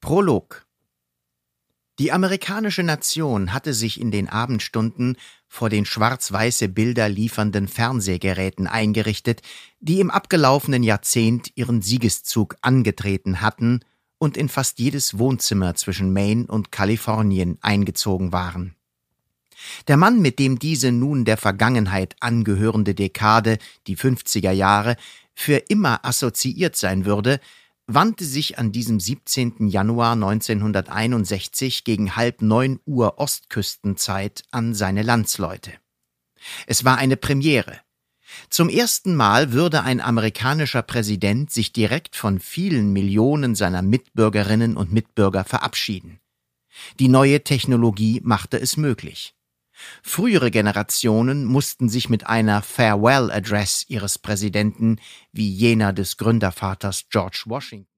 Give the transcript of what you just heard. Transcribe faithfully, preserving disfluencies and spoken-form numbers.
Prolog. Die amerikanische Nation hatte sich in den Abendstunden vor den schwarz-weiße Bilder liefernden Fernsehgeräten eingerichtet, die im abgelaufenen Jahrzehnt ihren Siegeszug angetreten hatten und in fast jedes Wohnzimmer zwischen Maine und Kalifornien eingezogen waren. Der Mann, mit dem diese nun der Vergangenheit angehörende Dekade, die fünfziger Jahre, für immer assoziiert sein würde, wandte sich an diesem siebzehnten Januar neunzehnhunderteinundsechzig gegen halb neun Uhr Ostküstenzeit an seine Landsleute. Es war eine Premiere. Zum ersten Mal würde ein amerikanischer Präsident sich direkt von vielen Millionen seiner Mitbürgerinnen und Mitbürger verabschieden. Die neue Technologie machte es möglich. Frühere Generationen mussten sich mit einer Farewell Address ihres Präsidenten, wie jener des Gründervaters George Washington,